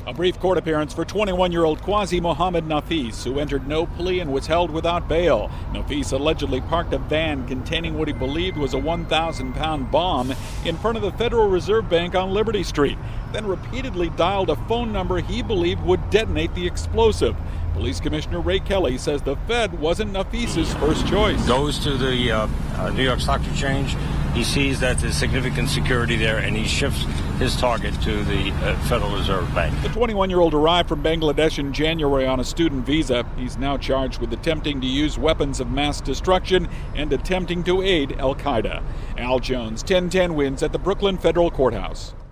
A brief court appearance for 21-year-old Qazi Mohammed Nafis, who entered no plea and was held without bail. Nafis allegedly parked a van containing what he believed was a 1,000-pound bomb in front of the Federal Reserve Bank on Liberty Street, then repeatedly dialed a phone number he believed would detonate the explosive. Police Commissioner Ray Kelly says the Fed wasn't Nafis's first choice. Goes to the New York Stock Exchange. He sees that there's significant security there, and he shifts his target to the Federal Reserve Bank. The 21-year-old arrived from Bangladesh in January on a student visa. He's now charged with attempting to use weapons of mass destruction and attempting to aid al-Qaeda. Al Jones, 1010 wins at the Brooklyn Federal Courthouse.